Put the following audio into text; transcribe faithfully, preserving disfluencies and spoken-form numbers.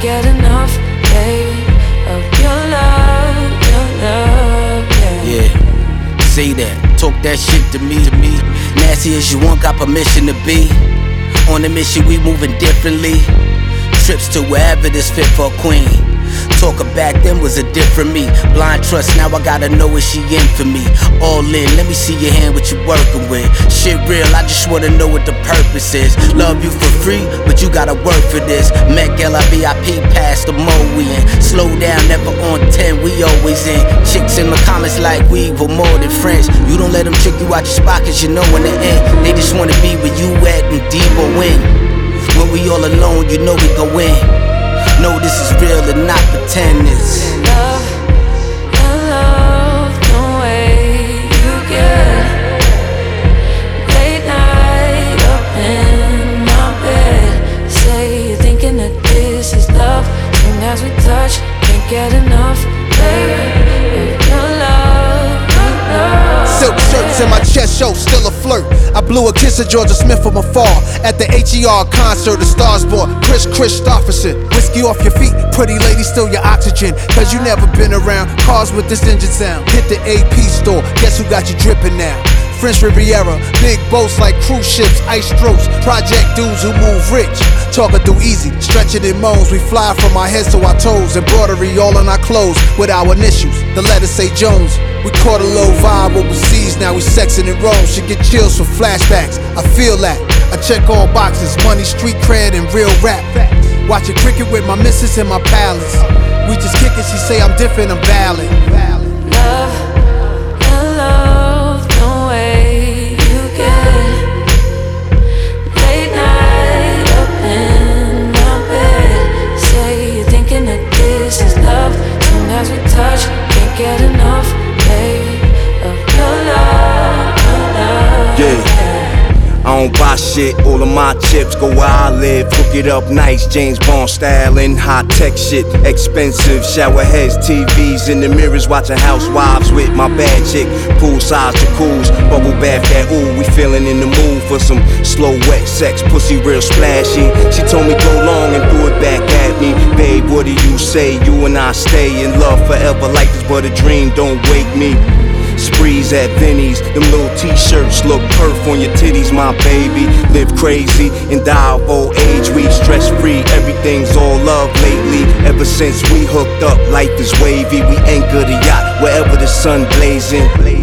get enough, baby, of your love, your love, yeah. Yeah, say that, talk that shit to me, to me. Nasty as you want, got permission to be. On a mission, we moving differently. Trips to wherever this fit for a queen. Talking back then was a different me. Blind trust, now I gotta know is she in for me. All in, let me see your hand, what you working with. Shit real, I just wanna know what the purpose is. Love you for free, but you gotta work for this. Met girl, I V I P past the mo we in. Slow down, never on ten, we always in. Chicks in the comments like we were more than friends. You don't let them trick you out your spot, cause you know in the end they just wanna be where you at and deep or win. When we all alone, you know we go in. No, this is real and not pretend. It's love, and love, the way you get. Late night up in my bed. Say you're thinking that this is love. Soon as we touch, can't get enough, baby. Your love, your love. Silk shirts in my chest show, still a flirt. I blew a kiss at Georgia Smith from afar. At the H E R concert, the stars born. Chris Christopherson. Whiskey off your feet, pretty lady, still your oxygen. Cause you never been around cars with this engine sound. Hit the A P store, guess who got you dripping now? French Riviera, big boats like cruise ships, ice strokes. Project dudes who move rich, talking through easy, stretching in moans. We fly from our heads to our toes, embroidery all on our clothes with our initials. The letters say Jones. We caught a low vibe overseas, now we sexing in Rome. Should get chills from flashbacks, I feel that. I check all boxes, money, street cred, and real rap. Watching cricket with my missus in my palace. We just kick it, she say I'm different, I'm valid. Love, and love, the way you get. Late night up in my bed. Say you're thinking that this is love. Soon as we touch, can't get enough, baby, of your love, your love. Yeah. I don't buy shit, all of my chips go where I live. Hook it up nice, James Bond style and high tech shit. Expensive, shower heads, T Vs in the mirrors, watching housewives with my bad chick. Poolside jacuzzi, bubble bath that ooh. We feeling in the mood for some slow wet sex, pussy real splashy. She told me go long and threw it back at me. Babe, what do you say? You and I stay in love forever like this, but a dream don't wake me. Sprees at Vinnie's, them little t-shirts look perf on your titties, my baby. Live crazy and die of old age. We stress free, everything's all love lately. Ever since we hooked up, life is wavy. We anchor the yacht wherever the sun blazing.